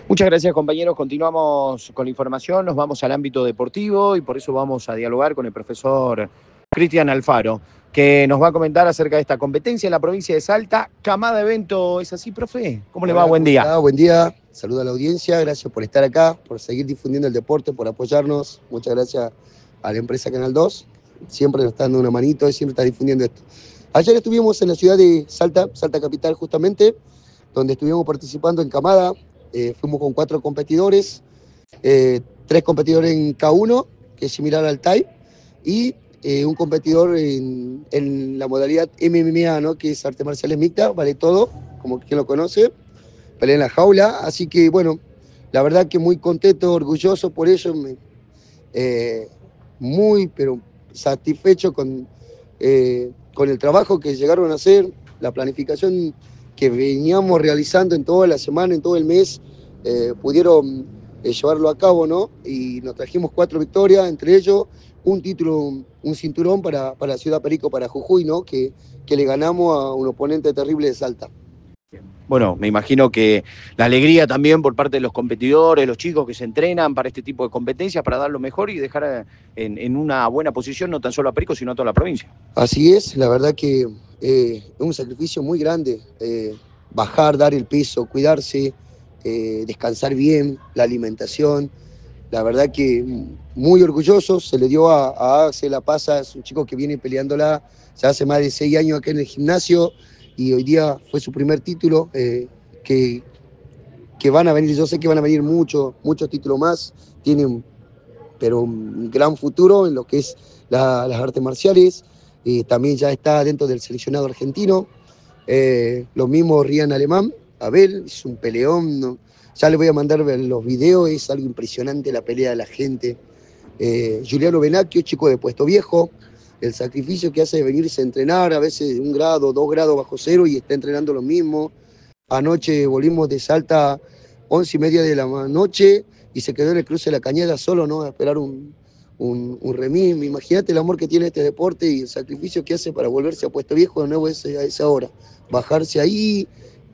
Muchas gracias, compañeros. Continuamos con la información, nos vamos al ámbito deportivo y por eso vamos a dialogar con el profesor Cristian Alfaro, que nos va a comentar acerca de esta competencia en la provincia de Salta. Camada Evento, ¿es así, profe? ¿Cómo le va? Hola, Buen ¿cómo día. está? Buen día. Saludo a la audiencia. Gracias por estar acá, por seguir difundiendo el deporte, por apoyarnos. Muchas gracias a la empresa Canal 2. Siempre nos está dando una manito y siempre está difundiendo esto. Ayer estuvimos en la ciudad de Salta, Salta Capital justamente, donde estuvimos participando en camada. Fuimos con 4 competidores, 3 competidores en K1, que es similar al TAI, y un competidor en la modalidad MMA, ¿no? Que es arte marciales mixta, vale todo, como quien lo conoce. Peleé en la jaula, así que bueno, la verdad que muy contento, orgulloso por ello, eh, muy pero satisfecho con el trabajo que llegaron a hacer, la planificación que veníamos realizando en toda la semana, en todo el mes, pudieron llevarlo a cabo, ¿no? Y nos trajimos 4 victorias, entre ellos un título, un cinturón para Ciudad Perico, para Jujuy, ¿no? Que le ganamos a un oponente terrible de Salta. Bueno, me imagino que la alegría también por parte de los competidores, los chicos que se entrenan para este tipo de competencias, para dar lo mejor y dejar en una buena posición no tan solo a Perico, sino a toda la provincia. Así es, la verdad que es un sacrificio muy grande, bajar, dar el peso, cuidarse, descansar bien, la alimentación. La verdad que muy orgulloso, se le dio a Axel La Pasa, es un chico que viene peleándola ya hace más de 6 años acá en el gimnasio y hoy día fue su primer título, que, que van a venir, yo sé que van a venir muchos títulos más, tienen pero un gran futuro en lo que es las artes marciales. También ya está dentro del seleccionado argentino. Lo mismo Rian Alemán, Abel, es un peleón. ¿No? Ya le voy a mandar los videos, es algo impresionante la pelea de la gente. Juliano Benacchio, chico de Puesto Viejo, el sacrificio que hace de venirse a entrenar, a veces 1 grado, 2 grados bajo cero y está entrenando lo mismo. Anoche volvimos de Salta 11:30 de la noche y se quedó en el cruce de la Cañada solo, ¿no? A esperar un remis. Imagínate el amor que tiene este deporte y el sacrificio que hace para volverse a Puesto Viejo de nuevo a esa hora. Bajarse ahí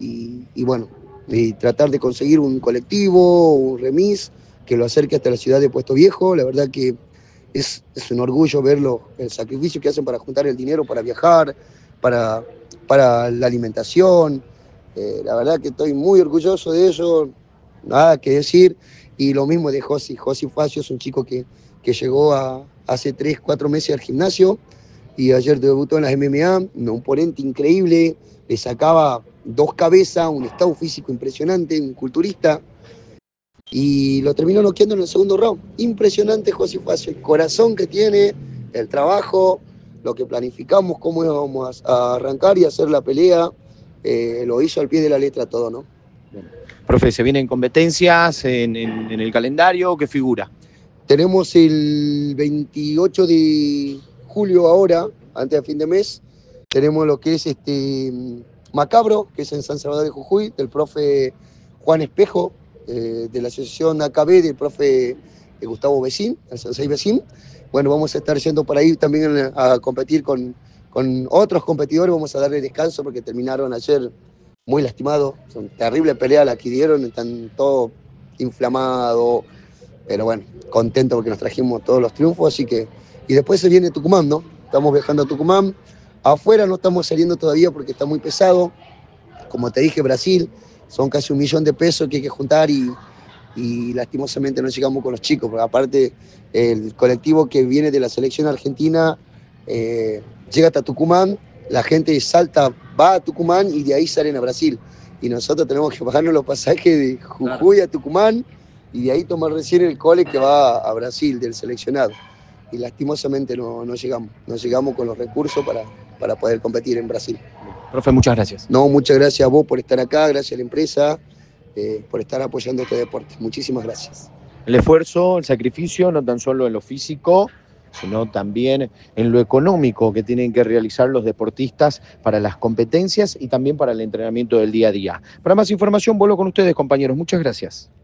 y bueno, y tratar de conseguir un colectivo, un remis que lo acerque hasta la ciudad de Puesto Viejo. La verdad que es un orgullo verlo, el sacrificio que hacen para juntar el dinero, para viajar, para, para la alimentación. La verdad que estoy muy orgulloso de ello, nada que decir. Y lo mismo de Josi. Josi Facio es un chico que llegó hace 3, 4 meses al gimnasio y ayer debutó en las MMA, un ponente increíble, le sacaba 2 cabezas, un estado físico impresionante, un culturista, y lo terminó noqueando en el segundo round. Impresionante José Facio, el corazón que tiene, el trabajo, lo que planificamos, cómo íbamos a arrancar y hacer la pelea, lo hizo al pie de la letra todo, ¿no? Profe, ¿se vienen competencias en el calendario? ¿Qué figura? Tenemos el 28 de julio ahora, antes de fin de mes, tenemos lo que es Macabro, que es en San Salvador de Jujuy, del profe Juan Espejo, de la asociación AKB, del profe Gustavo Becín, el Sensei Becín. Bueno, vamos a estar yendo por ahí también a competir con otros competidores, vamos a darle descanso porque terminaron ayer muy lastimados, son terrible pelea la que dieron, están todos inflamados, pero bueno, contento porque nos trajimos todos los triunfos, así que... Y después se viene Tucumán, ¿no? Estamos viajando a Tucumán. Afuera no estamos saliendo todavía porque está muy pesado. Como te dije, Brasil, son casi 1.000.000 de pesos que hay que juntar y lastimosamente no llegamos con los chicos, porque aparte el colectivo que viene de la selección argentina llega hasta Tucumán, la gente de Salta va a Tucumán y de ahí salen a Brasil. Y nosotros tenemos que pagarnos los pasajes de Jujuy a Tucumán y de ahí tomar recién el cole que va a Brasil del seleccionado. Y lastimosamente no llegamos con los recursos para poder competir en Brasil. Profe, muchas gracias. No, muchas gracias a vos por estar acá, gracias a la empresa por estar apoyando este deporte. Muchísimas gracias. El esfuerzo, el sacrificio, no tan solo en lo físico, sino también en lo económico que tienen que realizar los deportistas para las competencias y también para el entrenamiento del día a día. Para más información, vuelvo con ustedes, compañeros. Muchas gracias.